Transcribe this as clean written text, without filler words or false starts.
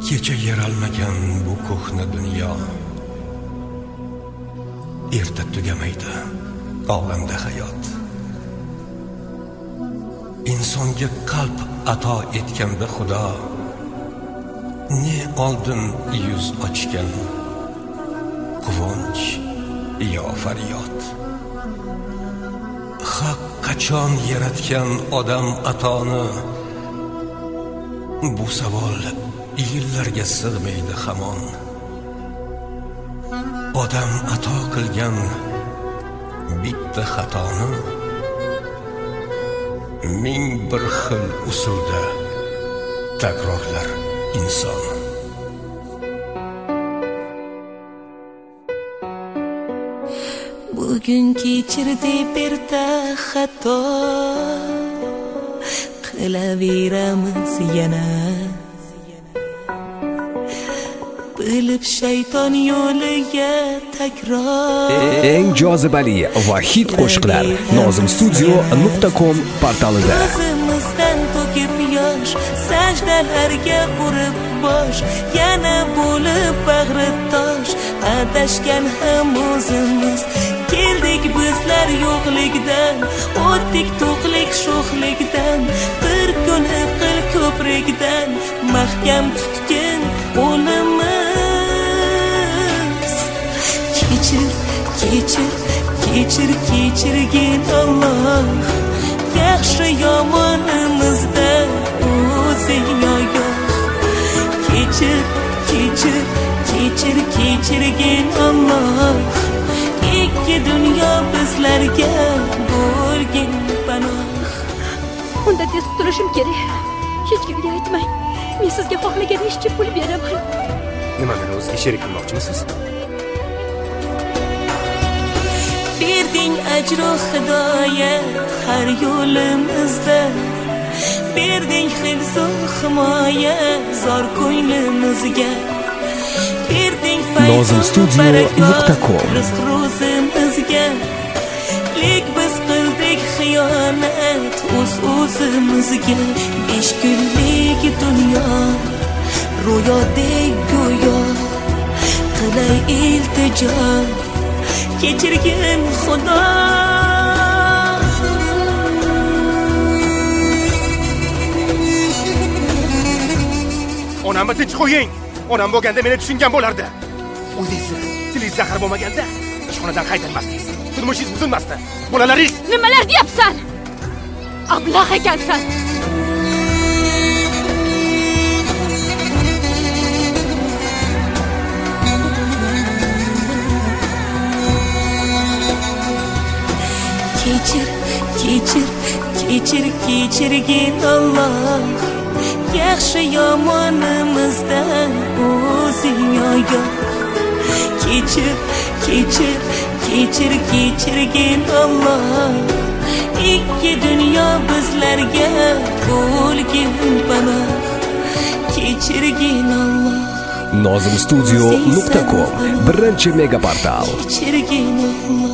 Kecha yaralmagan bu ko'hna dunyo erta tugamaydi olamda hayot. Insonga qalb ato etganda Xudo ne oldin yuz ochgan quvonch yo faryod. Haq qachon yaratgan odam atoni? Bu savol yillarga sig'maydi hamon. Odam ato qilgan bitta xatoni ming bir xil usulda takrorlar inson. Bugun kechirdi berta xato, qilaveramiz yana. Bilib shayton yo'liga takror. Eng jozibali va hit qo'shiqlar nozimstudio.com portalida. O'zimizdan to'kib yosh, sajdalarga urib bosh, yana bo'lib bag'ri tosh. Adashgan ham o'zimiz, keldik bizlar yo'qlikdan, o'tdik to'qlik sho'xlikdan, bir kuni qil ko'prikdan, mahkam tutgin qo'limiz. Kechirgin Alloh, yaxshi yomonimizda o'zing oyoq. Kechirgin Alloh, ikki dunyo bizlarga bo'lgin panoh. Unda tez qutulishim kerak. Hech kimga aytmang. Men sizga xohlagan ishchi pul beraman. Nima, meni o'zga sherik qilmoqchimisiz? Berding ajru hidoyat har yo'limizda, berding hifz-u himoya zor ko'nglimizga, berding nozimstudio.com rizq ro'zimizga. Lek biz qildik xiyonat o'z-o'zimizga. 5 kunlik dunyo ro'yodek go'yo, qilay iltijo, kechirgin Xudo. Onamni tinch qo'ying. Onam bo'lganda meni tushungan bo'lardi. O'zingiz tilingiz zahar bo'lmaganda ishxonadan qaytarmasdingiz. Turmushingiz buzilmasdi. Bolalaringiz Nimalar deyapsan? Ablah ekansan. Kechirgin Alloh, yaxshi yomonimizdan o'zing oyoq. Kechirgin Alloh, ikki dunyo bizlarga bo'lgin panoh. Kechirgin Alloh. nozimstudio.com birinchi mega portal. Kechirgin Alloh.